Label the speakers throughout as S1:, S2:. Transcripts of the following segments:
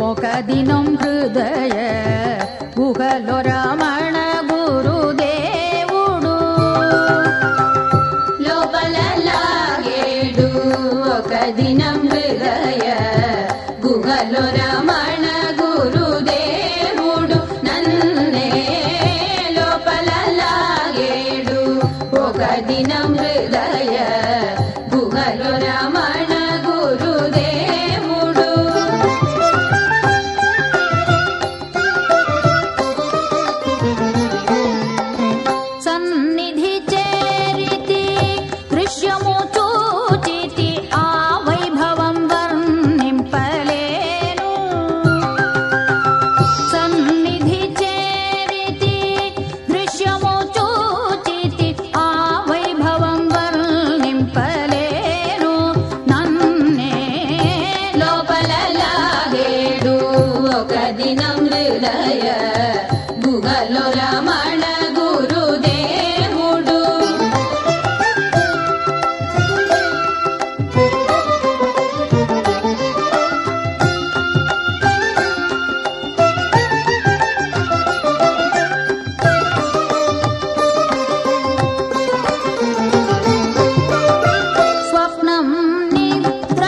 S1: ఒక దినం హృదయ గుహలో రమణ గురుదేవుడు లోపల లాగేడు ఒక దినం హృదయ గుహలో రమణ గురుదేవుడు నన్నే లోపల లాగేడు ఒక దినం హృదయ గుహలో రమణ గురుదేవుడు సన్నిధి చేరితి దృశ్యము చూచితి ఆ వైభవం వర్ణింపలేను సన్నిధి చేరితి దృశ్యము చూచితి ఆ వైభవం వర్ణింపలేను నన్నే లోపల లాగేడు ఒక దినం హృదయ గుహలో రమణ గురుదేవుడు స్వప్నం నిద్ర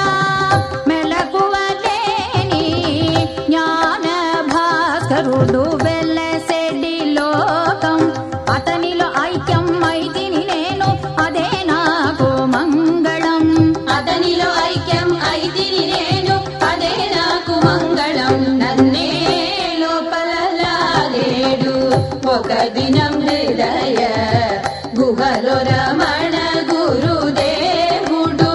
S1: మెలకువలేని జ్ఞాన భాస్కరుడు వెలసెడి లోకం అతనిలో ఐక్యం అయితిని నేను అదే నాకు మంగళం అతనిలో ఐక్యం అయితిని నేను అదే నాకు మంగళం నన్నే లోపల లాగేడు ఒక దినం హృదయ గుహలో రమణ గురుదేవుడు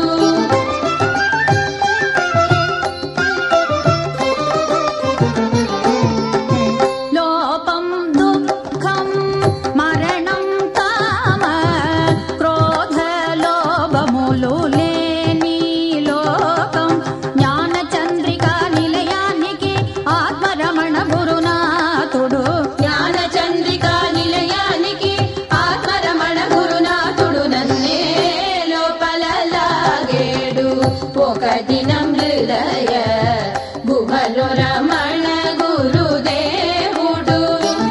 S1: లోపం దుఃఖం మరణం కామ క్రోధ లోభములు లేని లోకం జ్ఞాన చంద్రిక నిలయానికి ఆత్మరమణ గురునాథుడు జ్ఞాన చంద్రిక నిలయానికి ఆత్మరమణ గురునాథుడు నన్నే లోపల లాగేడు ఒక దినం హృదయ గుహలో రమణ గురుదేవుడు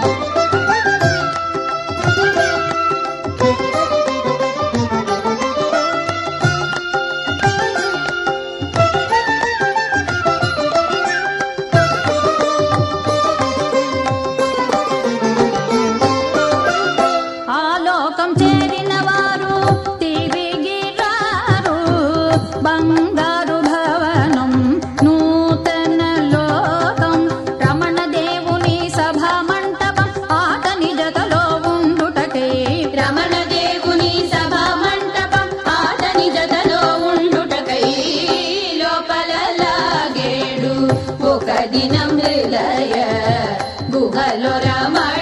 S1: ఆలోకం చేరిన వారు తిరిగి రారు బంగారు భవనం నూతన లోకం రమణ దేవుని సభా మంటపం ఆతని జతలో ఉండుటకై రమణ దేవుని సభా మంటపం ఆతని జతలో ఉండుటకై లోపల లాగేడు ఒక దినం హృదయ గుహలో రమణ